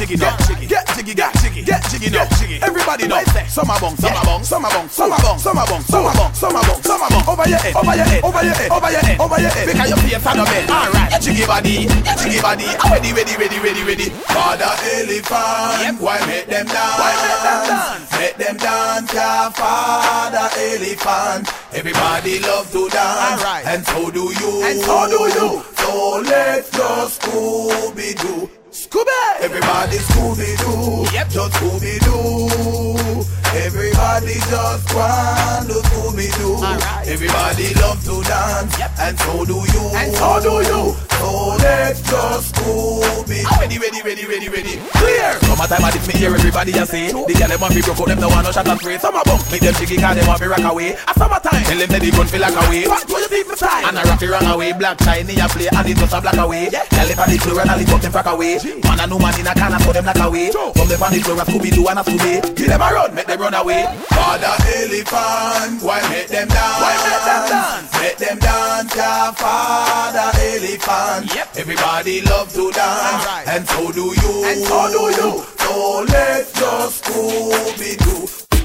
jiggy now. Get jiggy, get jiggy, get jiggy now. Everybody know. Some a bong, some a bong, some a bong, some a bong, some a bong, some a bong, some a bong, some a bong. Over your head, over your head, over your head, over your head, over your head. Because your face on the bed. Alright, jiggy body, jiggy body. Ready, ready, ready, ready, ready. Father elephant, why make them dance? Why make them dance? Make them dance, yeah, Father elephant. Everybody love to dance, right. And so do you, and so do you. So let's just Scooby-Doo. Scooby! Everybody Scooby-Doo, yep. Just Scooby-Doo. Everybody just want to Scooby-Doo. Right. Everybody love to dance, yep. And so do you, and so do you. So let's just Scooby-Doo. Ready, ready, ready, ready, ready. Clear! Summertime I did me hear everybody a say. The girl them want me broke out, them no want no shot and spray. Some a bump, make them jiggy cause them want me rock away. At summertime, tell them that they gun feel like away. What do you think for time? And I rock it wrong away. Black shiny a play and it just a black away. Tell them on the floor and I lift up them frack away. Man and no man in a can so them black away. From them on the floor a Scooby-Doo and a Scooby. Give them a run, make them run away. Father elephant, why make them dance? Why make them dance? Make them dance, yeah, Father elephant. Yep. Everybody love to dance, right. And so do you, and so do you. So let's just Scooby-Doo.